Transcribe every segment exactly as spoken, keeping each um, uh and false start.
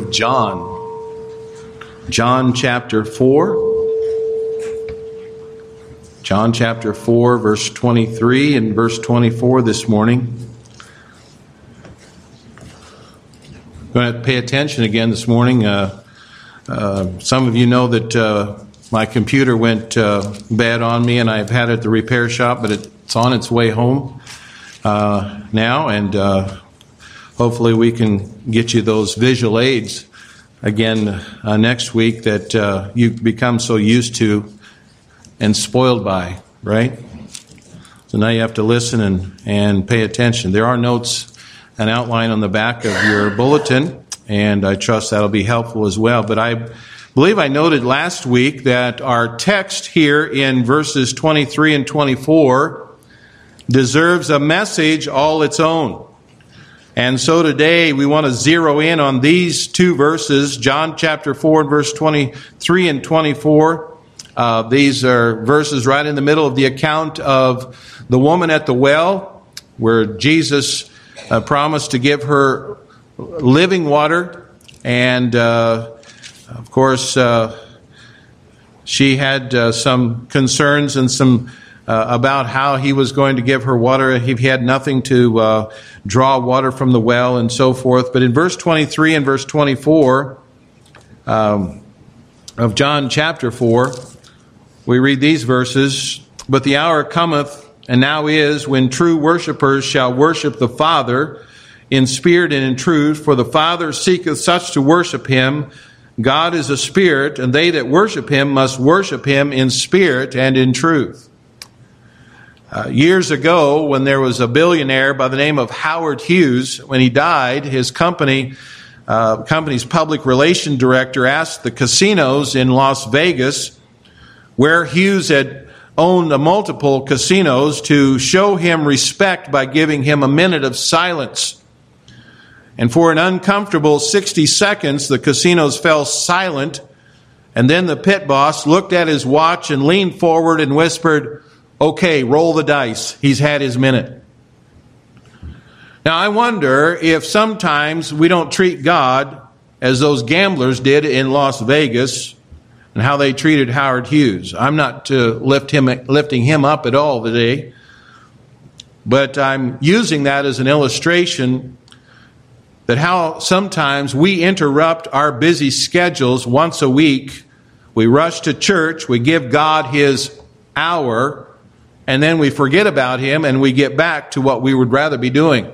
of John. John chapter four. John chapter four, verse twenty-three and verse twenty-four this morning. I'm going to pay attention again this morning. Uh, uh, some of you know that uh, my computer went uh, bad on me, and I've had it at the repair shop, but it's on its way home uh, now, and uh, hopefully we can get you those visual aids again uh, next week that uh, you've become so used to and spoiled by, right? So now you have to listen and, and pay attention. There are notes, an outline on the back of your bulletin, and I trust that'll be helpful as well. But I believe I noted last week that our text here in verses twenty-three and twenty-four deserves a message all its own. And so today we want to zero in on these two verses, John chapter four and verse twenty-three and twenty-four. Uh, these are verses right in the middle of the account of the woman at the well, where Jesus uh, promised to give her living water. And, uh, of course, uh, she had uh, some concerns and some uh, about how he was going to give her water. He had nothing to uh, draw water from the well and so forth. But in verse twenty-three and verse twenty-four um, of John chapter four, we read these verses. But the hour cometh, and now is, when true worshipers shall worship the Father in spirit and in truth. For the Father seeketh such to worship him. God is a spirit, and they that worship him must worship him in spirit and in truth. Uh, years ago, when there was a billionaire by the name of Howard Hughes, when he died, his company, uh, company's public relation director asked the casinos in Las Vegas, where Hughes had owned multiple casinos, to show him respect by giving him a minute of silence. And for an uncomfortable sixty seconds, the casinos fell silent, and then the pit boss looked at his watch and leaned forward and whispered, "Okay, roll the dice. He's had his minute." Now, I wonder if sometimes we don't treat God as those gamblers did in Las Vegas, and how they treated Howard Hughes. I'm not to lift him, lifting him up at all today, but I'm using that as an illustration that how sometimes we interrupt our busy schedules once a week. We rush to church, we give God his hour, and then we forget about him and we get back to what we would rather be doing.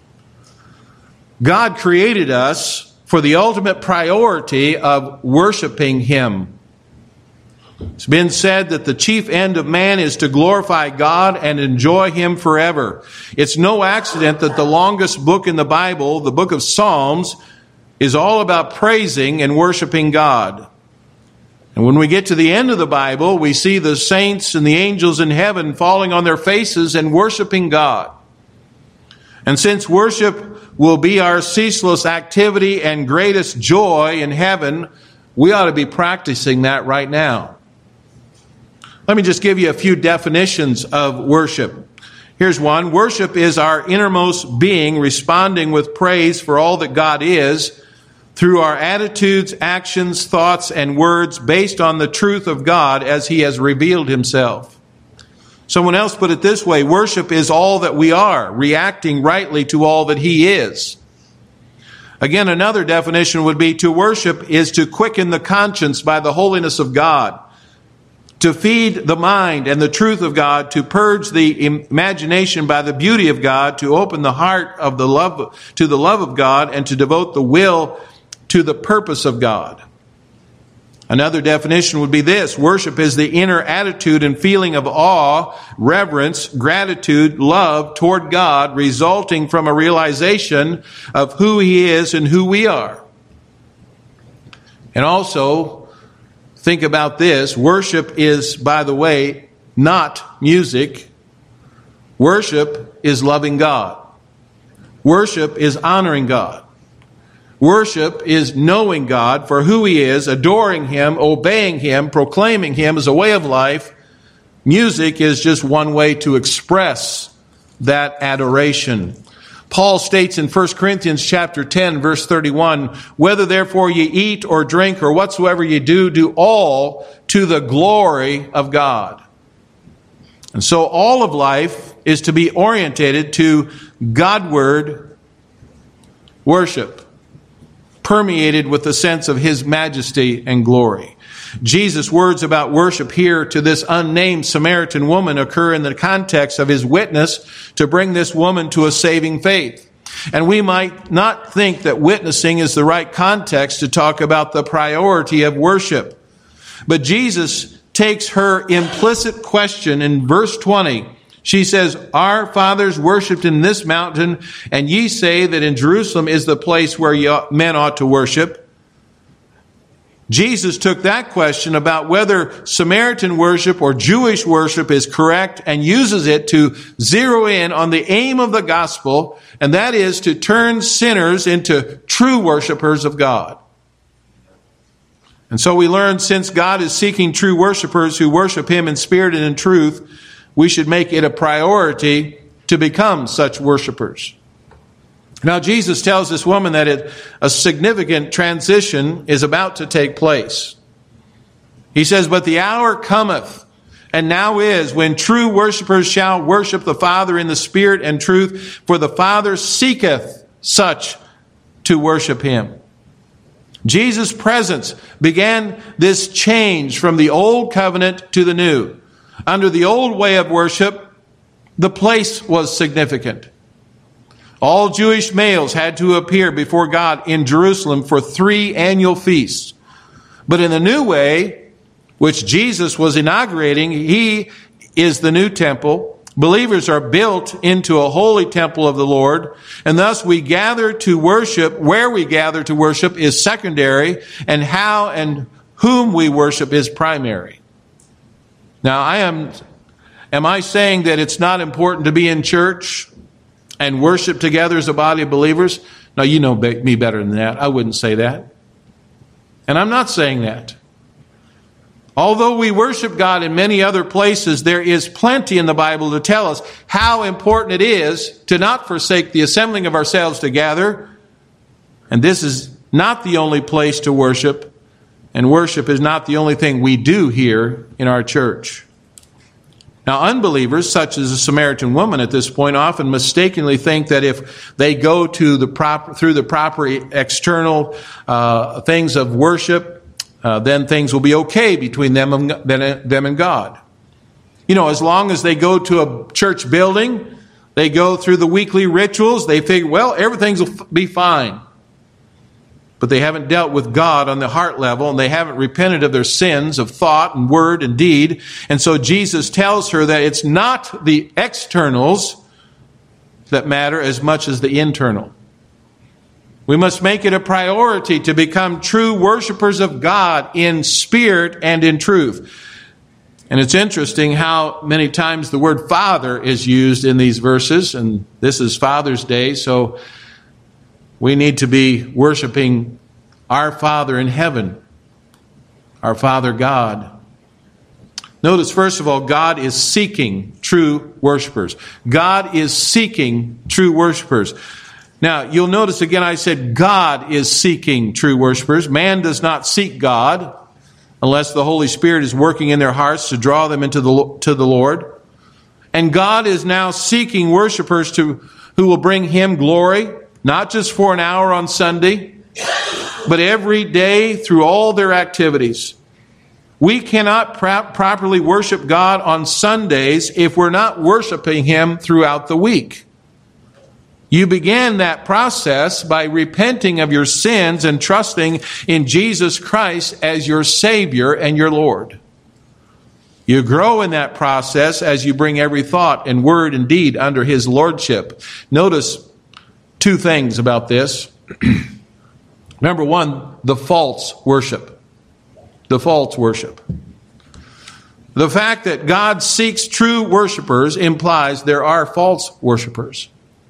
God created us for the ultimate priority of worshiping him. It's been said that the chief end of man is to glorify God and enjoy him forever. It's no accident that the longest book in the Bible, the book of Psalms, is all about praising and worshiping God. And when we get to the end of the Bible, we see the saints and the angels in heaven falling on their faces and worshiping God. And since worship will be our ceaseless activity and greatest joy in heaven, we ought to be practicing that right now. Let me just give you a few definitions of worship. Here's one. Worship is our innermost being responding with praise for all that God is through our attitudes, actions, thoughts, and words based on the truth of God as he has revealed himself. Someone else put it this way. Worship is all that we are, reacting rightly to all that he is. Again, another definition would be to worship is to quicken the conscience by the holiness of God, to feed the mind and the truth of God, to purge the imagination by the beauty of God, to open the heart of the love to the love of God, and to devote the will to the purpose of God. Another definition would be this. Worship is the inner attitude and feeling of awe, reverence, gratitude, love toward God, resulting from a realization of who he is and who we are. And also, think about this. Worship is, by the way, not music. Worship is loving God. Worship is honoring God. Worship is knowing God for who he is, adoring him, obeying him, proclaiming him as a way of life. Music is just one way to express that adoration. Paul states in First Corinthians chapter ten, verse thirty-one, whether therefore ye eat or drink or whatsoever ye do, do all to the glory of God. And so all of life is to be orientated to Godward worship, permeated with the sense of His majesty and glory. Jesus' words about worship here to this unnamed Samaritan woman occur in the context of His witness to bring this woman to a saving faith. And we might not think that witnessing is the right context to talk about the priority of worship. But Jesus takes her implicit question in verse twenty. She says, our fathers worshipped in this mountain, and ye say that in Jerusalem is the place where men ought to worship. Jesus took that question about whether Samaritan worship or Jewish worship is correct and uses it to zero in on the aim of the gospel, and that is to turn sinners into true worshipers of God. And so we learn, since God is seeking true worshipers who worship Him in spirit and in truth, we should make it a priority to become such worshipers. Now, Jesus tells this woman that it, a significant transition is about to take place. He says, but the hour cometh, and now is, when true worshipers shall worship the Father in the spirit and truth, for the Father seeketh such to worship Him. Jesus' presence began this change from the old covenant to the new. Under the old way of worship, the place was significant. All Jewish males had to appear before God in Jerusalem for three annual feasts. But in the new way, which Jesus was inaugurating, He is the new temple. Believers are built into a holy temple of the Lord, and thus we gather to worship. Where we gather to worship is secondary, and how and whom we worship is primary. Now, I am, am I saying that it's not important to be in church and worship together as a body of believers? No, you know me better than that. I wouldn't say that. And I'm not saying that. Although we worship God in many other places, there is plenty in the Bible to tell us how important it is to not forsake the assembling of ourselves together. And this is not the only place to worship, and worship is not the only thing we do here in our church. Now, unbelievers, such as the Samaritan woman at this point, often mistakenly think that if they go to the proper, through the proper external uh, things of worship, Uh, then things will be okay between them and, them and God. You know, as long as they go to a church building, they go through the weekly rituals, they figure, well, everything will be fine. But they haven't dealt with God on the heart level, and they haven't repented of their sins of thought and word and deed. And so Jesus tells her that it's not the externals that matter as much as the internal. We must make it a priority to become true worshipers of God in spirit and in truth. And it's interesting how many times the word Father is used in these verses, and this is Father's Day, so we need to be worshiping our Father in heaven, our Father God. Notice, first of all, God is seeking true worshipers. God is seeking true worshipers. Now, you'll notice again I said God is seeking true worshipers. Man does not seek God unless the Holy Spirit is working in their hearts to draw them into the to the Lord. And God is now seeking worshipers to who will bring Him glory, not just for an hour on Sunday, but every day through all their activities. We cannot pro- properly worship God on Sundays if we're not worshiping Him throughout the week. You began that process by repenting of your sins and trusting in Jesus Christ as your Savior and your Lord. You grow in that process as you bring every thought and word and deed under His Lordship. Notice two things about this. Number one, the false worship. The false worship. The fact that God seeks true worshipers implies there are false worshipers.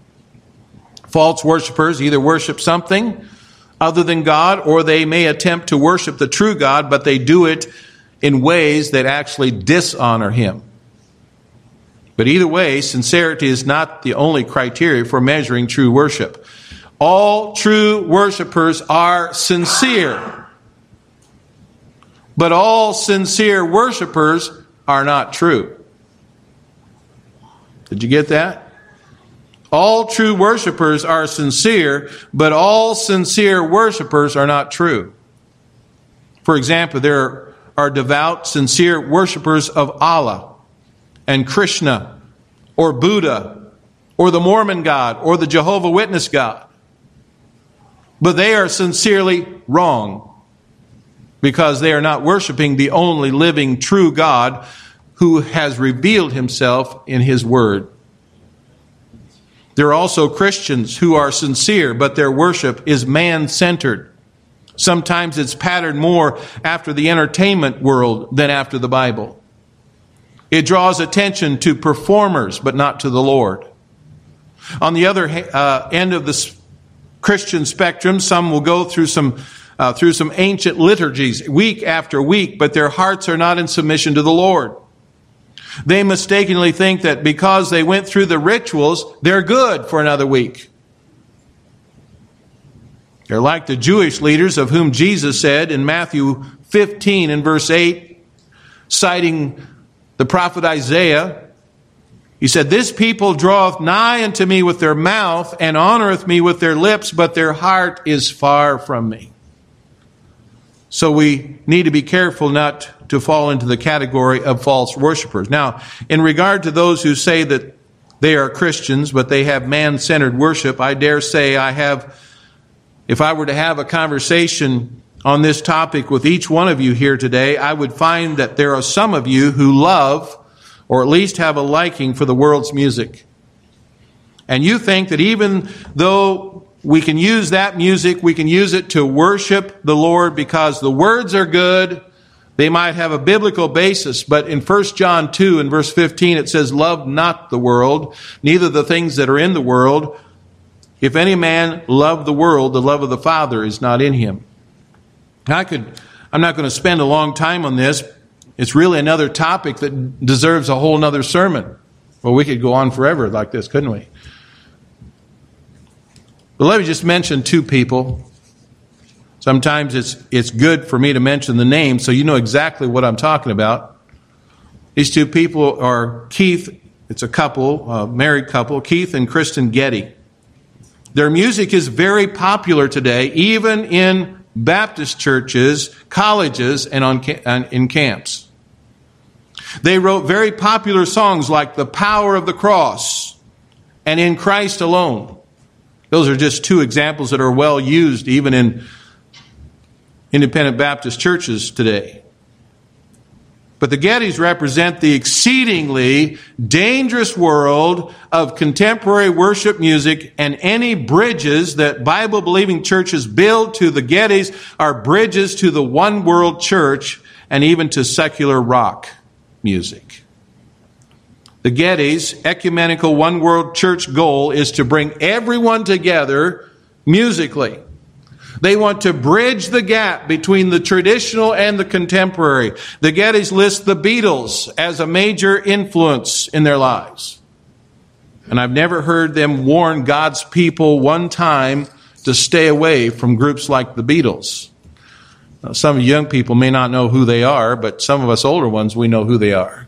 False worshipers either worship something other than God, or they may attempt to worship the true God, but they do it in ways that actually dishonor Him. But either way, sincerity is not the only criteria for measuring true worship. All true worshipers are sincere. But all sincere worshipers are not true. Did you get that? All true worshipers are sincere, but all sincere worshipers are not true. For example, there are devout, sincere worshipers of Allah and Krishna or Buddha or the Mormon God or the Jehovah Witness God. But they are sincerely wrong because they are not worshiping the only living true God who has revealed himself in his word. There are also Christians who are sincere, but their worship is man-centered. Sometimes it's patterned more after the entertainment world than after the Bible. It draws attention to performers, but not to the Lord. On the other uh, end of the Christian spectrum, some will go through some uh, through some ancient liturgies week after week, but their hearts are not in submission to the Lord. They mistakenly think that because they went through the rituals, they're good for another week. They're like the Jewish leaders of whom Jesus said in Matthew fifteen and verse eight, citing the prophet Isaiah, he said, "This people draweth nigh unto me with their mouth and honoreth me with their lips, but their heart is far from me." So we need to be careful not to fall into the category of false worshipers. Now, in regard to those who say that they are Christians, but they have man-centered worship, I dare say I have, if I were to have a conversation on this topic with each one of you here today, I would find that there are some of you who love, or at least have a liking for the world's music. And you think that even though we can use that music, we can use it to worship the Lord because the words are good, they might have a biblical basis, but in First John two and verse fifteen it says, "Love not the world, neither the things that are in the world. If any man love the world, the love of the Father is not in him." I could, I'm not going to spend a long time on this. It's really another topic that deserves a whole nother sermon. Well, we could go on forever like this, couldn't we? But let me just mention two people. Sometimes it's it's good for me to mention the name so you know exactly what I'm talking about. These two people are Keith, it's a couple, a married couple, Keith and Kristen Getty. Their music is very popular today, even in Baptist churches, colleges, and on and in camps. They wrote very popular songs like "The Power of the Cross" and "In Christ Alone." Those are just two examples that are well used even in independent Baptist churches today. But the Gettys represent the exceedingly dangerous world of contemporary worship music, and any bridges that Bible-believing churches build to the Gettys are bridges to the one world church and even to secular rock music. The Gettys' ecumenical one world church goal is to bring everyone together musically. They want to bridge the gap between the traditional and the contemporary. The Gettys list the Beatles as a major influence in their lives. And I've never heard them warn God's people one time to stay away from groups like the Beatles. Now, some young people may not know who they are, but some of us older ones, we know who they are.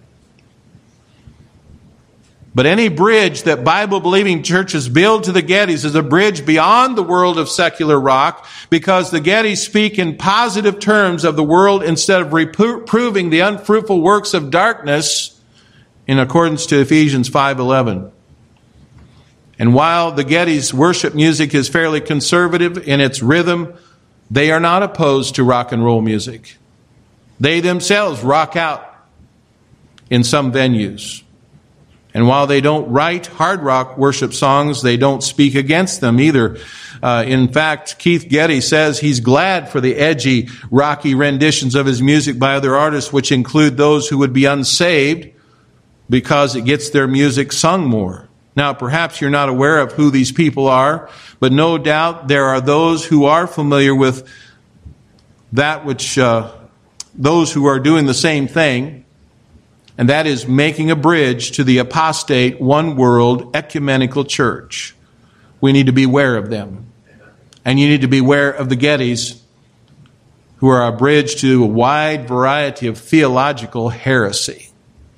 But any bridge that Bible-believing churches build to the Gettys is a bridge beyond the world of secular rock, because the Gettys speak in positive terms of the world instead of reproving the unfruitful works of darkness in accordance to Ephesians five eleven. And while the Gettys' worship music is fairly conservative in its rhythm, they are not opposed to rock and roll music. They themselves rock out in some venues. And while they don't write hard rock worship songs, they don't speak against them either. Uh, in fact, Keith Getty says he's glad for the edgy, rocky renditions of his music by other artists, which include those who would be unsaved, because it gets their music sung more. Now, perhaps you're not aware of who these people are, but no doubt there are those who are familiar with that which, uh, those who are doing the same thing. And that is making a bridge to the apostate, one world, ecumenical church. We need to be aware of them. And you need to be aware of the Gettys, who are a bridge to a wide variety of theological heresy.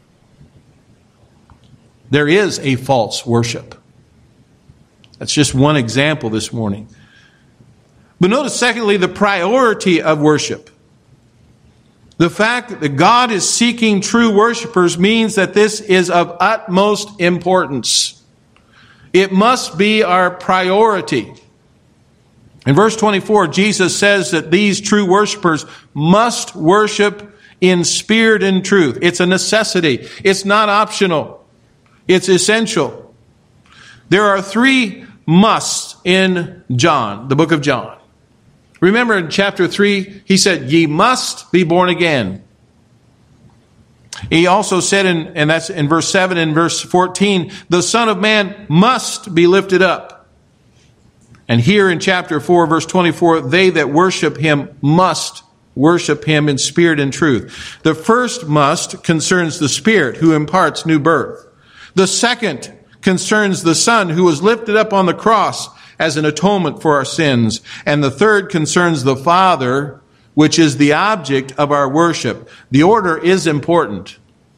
There is a false worship. That's just one example this morning. But notice, secondly, the priority of worship. The fact that God is seeking true worshipers means that this is of utmost importance. It must be our priority. In verse twenty-four, Jesus says that these true worshipers must worship in spirit and truth. It's a necessity. It's not optional. It's essential. There are three musts in John, the book of John. Remember in chapter three, he said, ye must be born again. He also said, in, and that's in verse seven and verse fourteen, the Son of Man must be lifted up. And here in chapter four, verse twenty-four, they that worship him must worship him in spirit and truth. The first must concerns the Spirit who imparts new birth. The second concerns the Son who was lifted up on the cross as an atonement for our sins. And the third concerns the Father, which is the object of our worship. The order is important.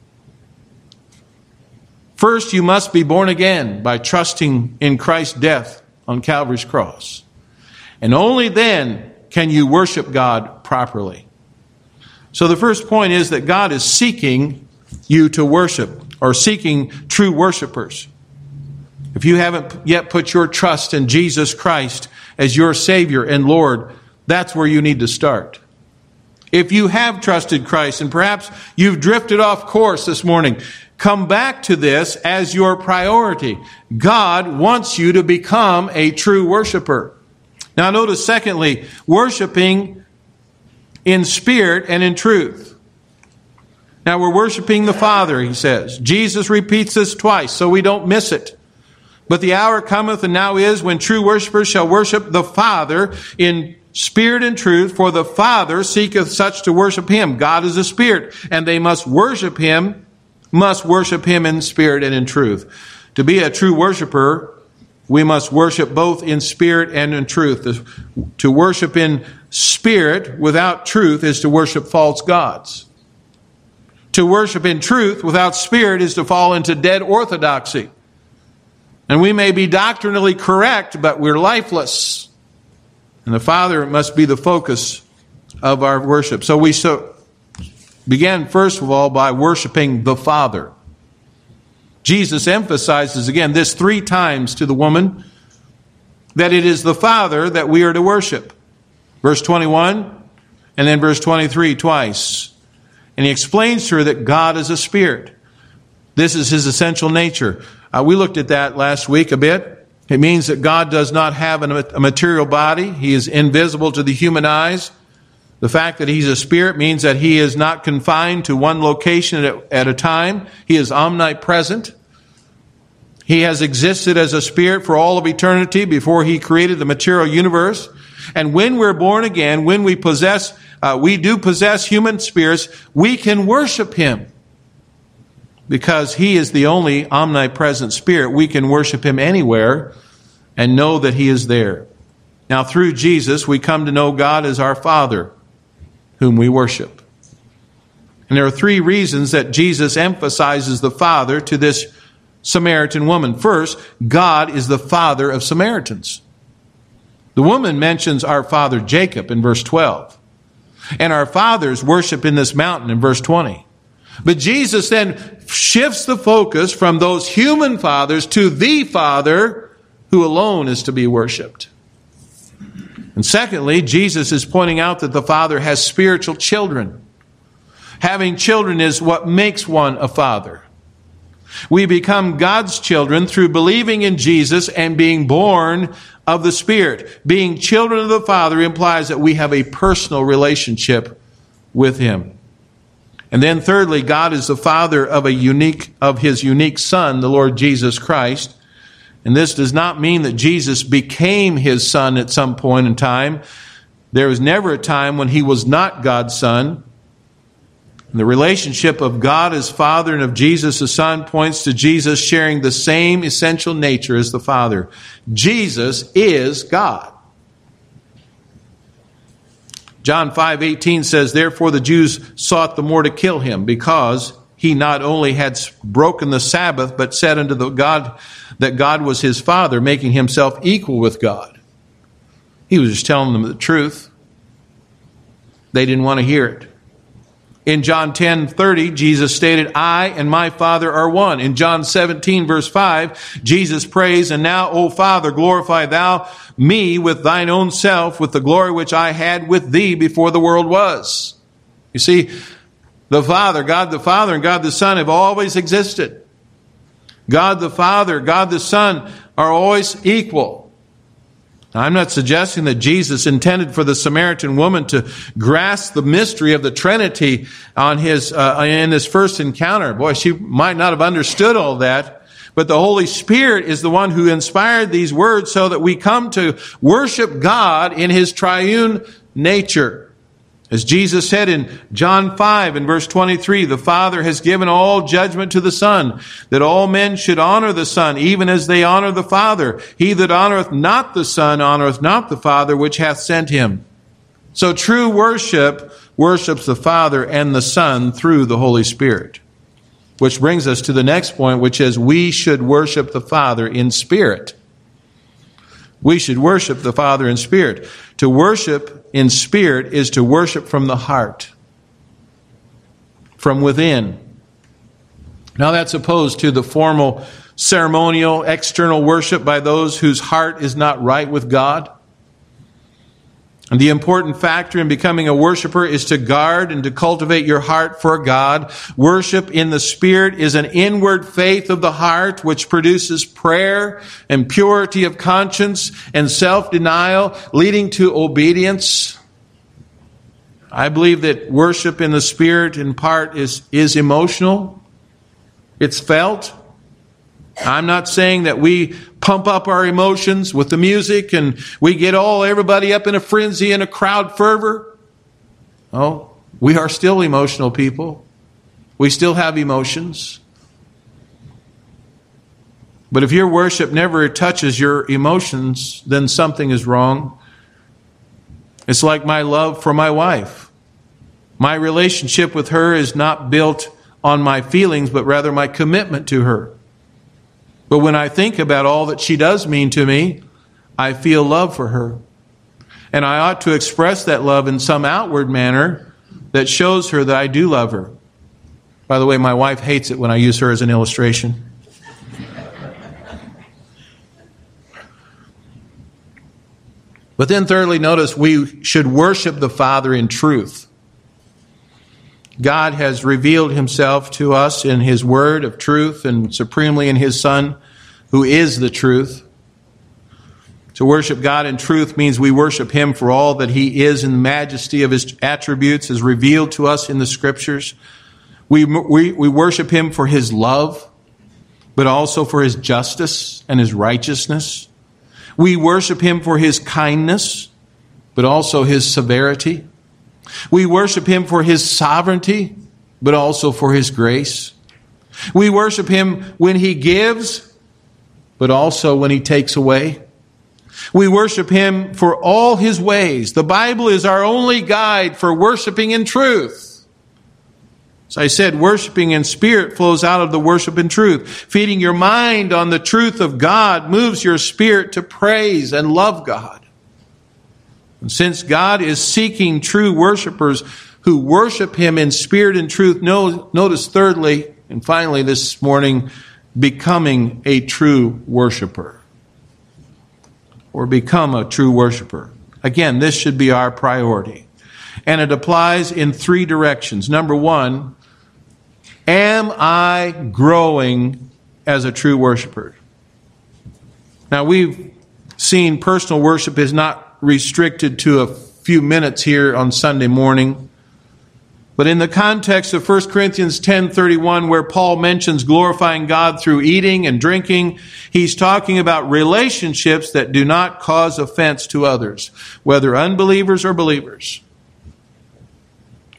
First, you must be born again by trusting in Christ's death on Calvary's cross. And only then can you worship God properly. So the first point is that God is seeking you to worship, or seeking true worshipers. If you haven't yet put your trust in Jesus Christ as your Savior and Lord, that's where you need to start. If you have trusted Christ and perhaps you've drifted off course this morning, come back to this as your priority. God wants you to become a true worshiper. Now notice, secondly, worshiping in spirit and in truth. Now we're worshiping the Father, he says. Jesus repeats this twice, so we don't miss it. But the hour cometh, and now is, when true worshipers shall worship the Father in spirit and truth, for the Father seeketh such to worship him. God is a spirit, and they must worship him, must worship him in spirit and in truth. To be a true worshiper, we must worship both in spirit and in truth. To worship in spirit without truth is to worship false gods. To worship in truth without spirit is to fall into dead orthodoxy. And we may be doctrinally correct, but we're lifeless. And the Father must be the focus of our worship. So we so began, first of all, by worshiping the Father. Jesus emphasizes again this three times to the woman, that it is the Father that we are to worship. Verse twenty-one, and then verse twenty-three twice. And he explains to her that God is a spirit. This is his essential nature. Uh, we looked at that last week a bit. It means that God does not have a material body. He is invisible to the human eyes. The fact that he's a spirit means that he is not confined to one location at a time. He is omnipresent. He has existed as a spirit for all of eternity before he created the material universe. And when we're born again, when we possess, uh, we do possess human spirits, we can worship him. Because he is the only omnipresent spirit, we can worship him anywhere and know that he is there. Now, through Jesus, we come to know God as our Father, whom we worship. And there are three reasons that Jesus emphasizes the Father to this Samaritan woman. First, God is the Father of Samaritans. The woman mentions our father Jacob in verse twelve. And our fathers worship in this mountain in verse twenty. But Jesus then shifts the focus from those human fathers to the Father who alone is to be worshiped. And secondly, Jesus is pointing out that the Father has spiritual children. Having children is what makes one a father. We become God's children through believing in Jesus and being born of the Spirit. Being children of the Father implies that we have a personal relationship with him. And then thirdly, God is the Father of a unique, of his unique Son, the Lord Jesus Christ. And this does not mean that Jesus became his Son at some point in time. There was never a time when he was not God's Son. The relationship of God as Father and of Jesus as Son points to Jesus sharing the same essential nature as the Father. Jesus is God. John five eighteen says, "Therefore the Jews sought the more to kill him, because he not only had broken the Sabbath, but said unto the God that God was his Father, making himself equal with God." He was just telling them the truth. They didn't want to hear it. In John ten thirty, Jesus stated, "I and my Father are one." In John seventeen, verse five, Jesus prays, "And now, O Father, glorify thou me with thine own self, with the glory which I had with thee before the world was." You see, the Father, God the Father, and God the Son have always existed. God the Father, God the Son are always equal. Now, I'm not suggesting that Jesus intended for the Samaritan woman to grasp the mystery of the Trinity on his uh, in his first encounter. Boy, she might not have understood all that. But the Holy Spirit is the one who inspired these words so that we come to worship God in his triune nature. As Jesus said in John five and verse twenty-three, "The Father has given all judgment to the Son, that all men should honor the Son, even as they honor the Father. He that honoreth not the Son honoreth not the Father which hath sent him." So true worship worships the Father and the Son through the Holy Spirit. Which brings us to the next point, which is we should worship the Father in spirit. We should worship the Father in spirit. To worship in spirit is to worship from the heart, from within. Now that's opposed to the formal, ceremonial, external worship by those whose heart is not right with God. And the important factor in becoming a worshiper is to guard and to cultivate your heart for God. Worship in the Spirit is an inward faith of the heart which produces prayer and purity of conscience and self-denial, leading to obedience. I believe that worship in the Spirit in part is, is emotional. It's felt. I'm not saying that we pump up our emotions with the music and we get all everybody up in a frenzy and a crowd fervor. Oh, we are still emotional people. We still have emotions. But if your worship never touches your emotions, then something is wrong. It's like my love for my wife. My relationship with her is not built on my feelings, but rather my commitment to her. But when I think about all that she does mean to me, I feel love for her. And I ought to express that love in some outward manner that shows her that I do love her. By the way, my wife hates it when I use her as an illustration. But then thirdly, notice we should worship the Father in truth. God has revealed himself to us in his word of truth and supremely in his Son, who is the truth. To worship God in truth means we worship him for all that he is in the majesty of his attributes as revealed to us in the Scriptures. We, we, we worship him for his love, but also for his justice and his righteousness. We worship him for his kindness, but also his severity. We worship him for his sovereignty, but also for his grace. We worship him when he gives, but also when he takes away. We worship him for all his ways. The Bible is our only guide for worshiping in truth. As I said, worshiping in spirit flows out of the worship in truth. Feeding your mind on the truth of God moves your spirit to praise and love God. And since God is seeking true worshipers who worship him in spirit and truth, notice thirdly and finally this morning, becoming a true worshiper. Or become a true worshiper. Again, this should be our priority. And it applies in three directions. Number one, am I growing as a true worshiper? Now, we've seen personal worship is not restricted to a few minutes here on Sunday morning. But in the context of First Corinthians ten thirty-one, where Paul mentions glorifying God through eating and drinking, he's talking about relationships that do not cause offense to others, whether unbelievers or believers.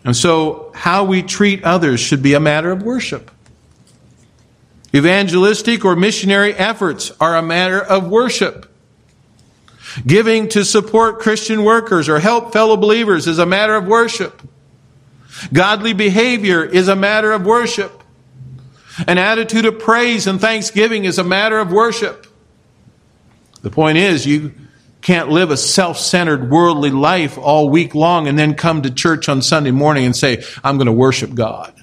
And so how we treat others should be a matter of worship. Evangelistic or missionary efforts are a matter of worship. Giving to support Christian workers or help fellow believers is a matter of worship. Godly behavior is a matter of worship. An attitude of praise and thanksgiving is a matter of worship. The point is, you can't live a self-centered worldly life all week long and then come to church on Sunday morning and say, I'm going to worship God.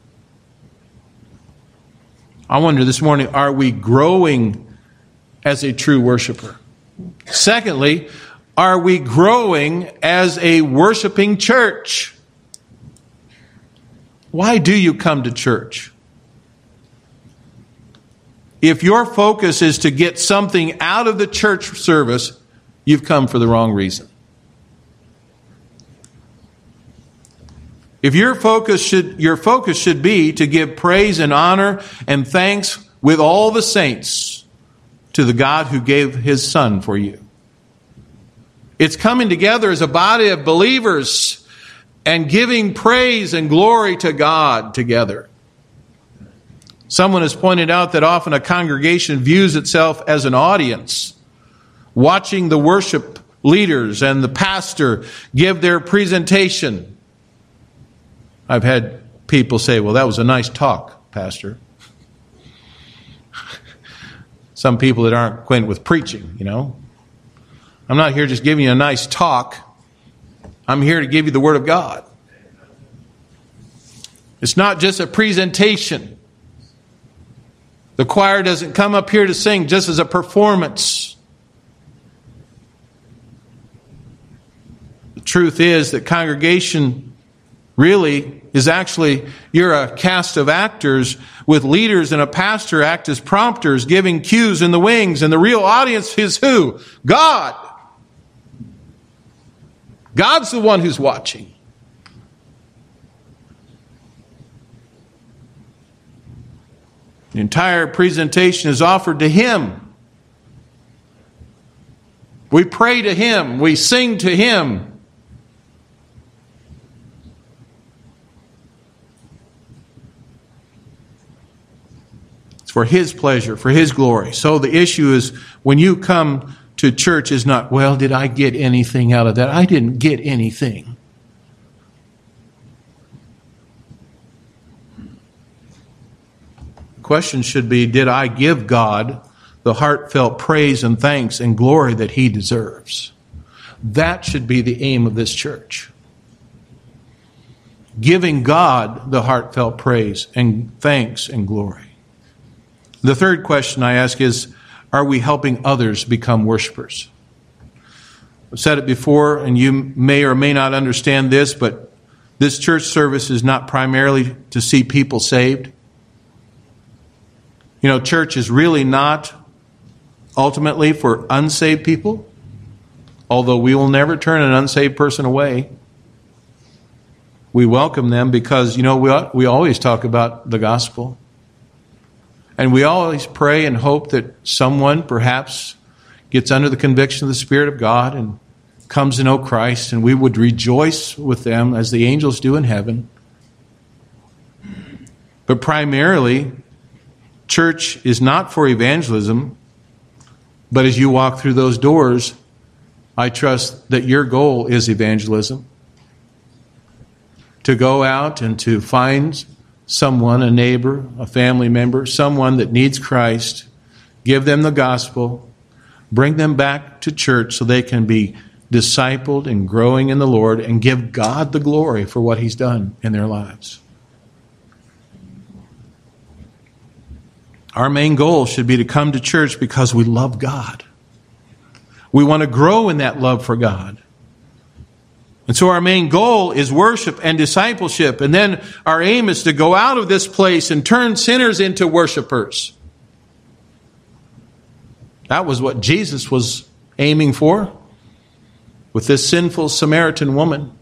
I wonder this morning, are we growing as a true worshiper? Secondly, are we growing as a worshiping church? Why do you come to church? If your focus is to get something out of the church service, you've come for the wrong reason. If your focus should, your focus should be to give praise and honor and thanks with all the saints to the God who gave His Son for you. It's coming together as a body of believers and giving praise and glory to God together. Someone has pointed out that often a congregation views itself as an audience, watching the worship leaders and the pastor give their presentation. I've had people say, well, that was a nice talk, Pastor. Some people that aren't acquainted with preaching, you know. I'm not here just giving you a nice talk. I'm here to give you the Word of God. It's not just a presentation. The choir doesn't come up here to sing just as a performance. The truth is that congregation really is actually, you're a cast of actors with leaders and a pastor act as prompters, giving cues in the wings. And the real audience is who? God. God's the one who's watching. The entire presentation is offered to Him. We pray to Him. We sing to Him. It's for His pleasure, for His glory. So the issue is, when you come to church, is not, well, did I get anything out of that? I didn't get anything. The question should be, did I give God the heartfelt praise and thanks and glory that He deserves? That should be the aim of this church. Giving God the heartfelt praise and thanks and glory. The third question I ask is, are we helping others become worshipers? I've said it before, and you may or may not understand this, but this church service is not primarily to see people saved. You know, church is really not ultimately for unsaved people, although we will never turn an unsaved person away. We welcome them because, you know, we we always talk about the gospel. And we always pray and hope that someone perhaps gets under the conviction of the Spirit of God and comes to know Christ, and we would rejoice with them as the angels do in heaven. But primarily, church is not for evangelism, but as you walk through those doors, I trust that your goal is evangelism. To go out and to find someone, a neighbor, a family member, someone that needs Christ, give them the gospel, bring them back to church so they can be discipled and growing in the Lord, and give God the glory for what He's done in their lives. Our main goal should be to come to church because we love God. We want to grow in that love for God. And so our main goal is worship and discipleship. And then our aim is to go out of this place and turn sinners into worshipers. That was what Jesus was aiming for with this sinful Samaritan woman.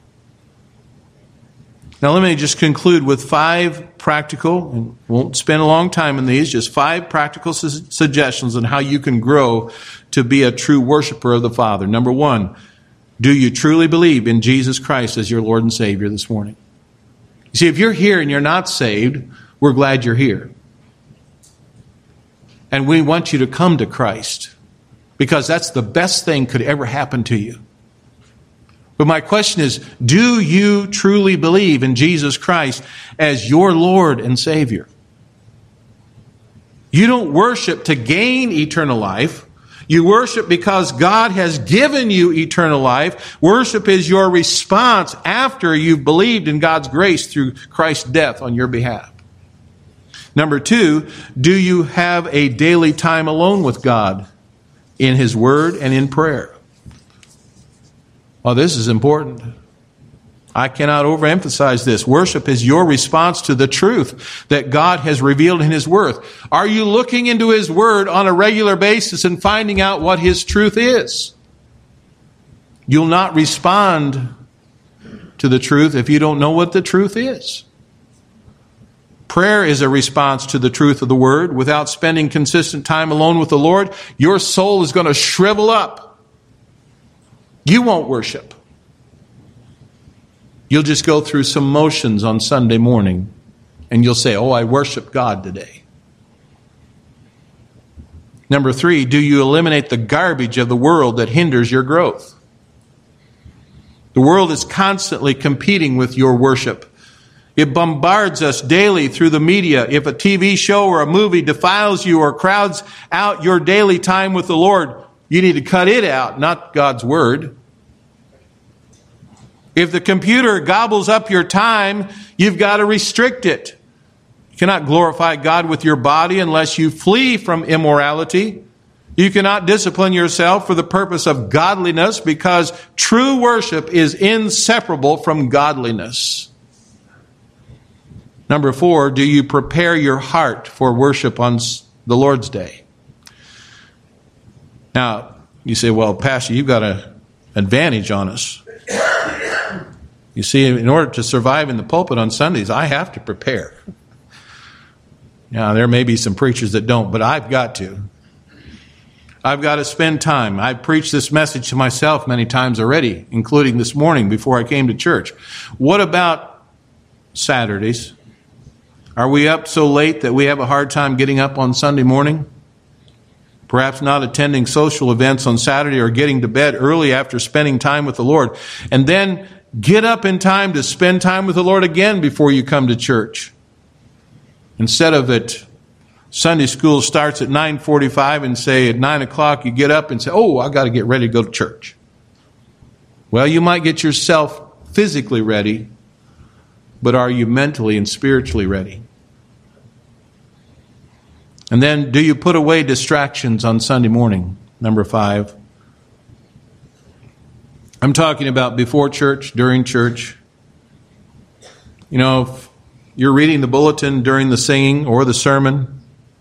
Now let me just conclude with five practical, and won't spend a long time on these, just five practical su- suggestions on how you can grow to be a true worshiper of the Father. Number one, Do you truly believe in Jesus Christ as your Lord and Savior this morning? You see, if you're here and you're not saved, we're glad you're here. And we want you to come to Christ, because that's the best thing could ever happen to you. But my question is, do you truly believe in Jesus Christ as your Lord and Savior? You don't worship to gain eternal life. You worship because God has given you eternal life. Worship is your response after you've believed in God's grace through Christ's death on your behalf. Number two, do you have a daily time alone with God in His Word and in prayer? Well, this is important. I cannot overemphasize this. Worship is your response to the truth that God has revealed in His Word. Are you looking into His Word on a regular basis and finding out what His truth is? You'll not respond to the truth if you don't know what the truth is. Prayer is a response to the truth of the Word. Without spending consistent time alone with the Lord, your soul is going to shrivel up. You won't worship. You'll just go through some motions on Sunday morning, and you'll say, oh, I worship God today. Number three, do you eliminate the garbage of the world that hinders your growth? The world is constantly competing with your worship. It bombards us daily through the media. If a T V show or a movie defiles you or crowds out your daily time with the Lord, you need to cut it out, not God's Word. If the computer gobbles up your time, you've got to restrict it. You cannot glorify God with your body unless you flee from immorality. You cannot discipline yourself for the purpose of godliness, because true worship is inseparable from godliness. Number four, do you prepare your heart for worship on the Lord's Day? Now, you say, well, Pastor, you've got an advantage on us. You see, in order to survive in the pulpit on Sundays, I have to prepare. Now, there may be some preachers that don't, but I've got to. I've got to spend time. I've preached this message to myself many times already, including this morning before I came to church. What about Saturdays? Are we up so late that we have a hard time getting up on Sunday morning? Perhaps not attending social events on Saturday, or getting to bed early after spending time with the Lord. And then get up in time to spend time with the Lord again before you come to church. Instead of it, Sunday school starts at nine forty-five and say at nine o'clock you get up and say, oh, I got to get ready to go to church. Well, you might get yourself physically ready, but are you mentally and spiritually ready? And then, do you put away distractions on Sunday morning? Number five. I'm talking about before church, during church. You know, if you're reading the bulletin during the singing or the sermon,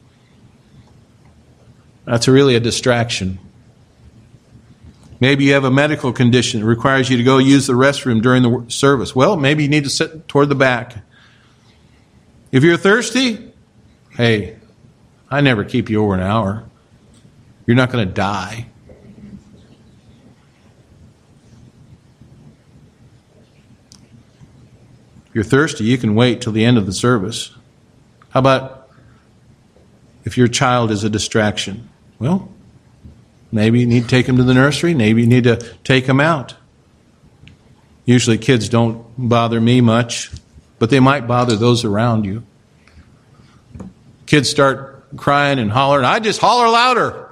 that's really a distraction. Maybe you have a medical condition that requires you to go use the restroom during the service. Well, maybe you need to sit toward the back. If you're thirsty, hey, I never keep you over an hour. You're not going to die. If you're thirsty, you can wait till the end of the service. How about if your child is a distraction? Well, maybe you need to take him to the nursery. Maybe you need to take him out. Usually kids don't bother me much, but they might bother those around you. Kids start crying and hollering. I just holler louder.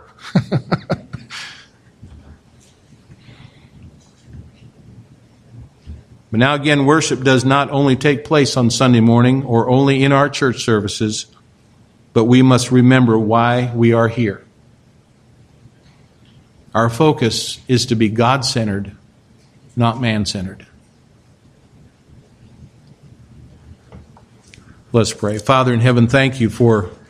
But now again, worship does not only take place on Sunday morning or only in our church services, but we must remember why we are here. Our focus is to be God-centered, not man-centered. Let's pray. Father in heaven, thank you for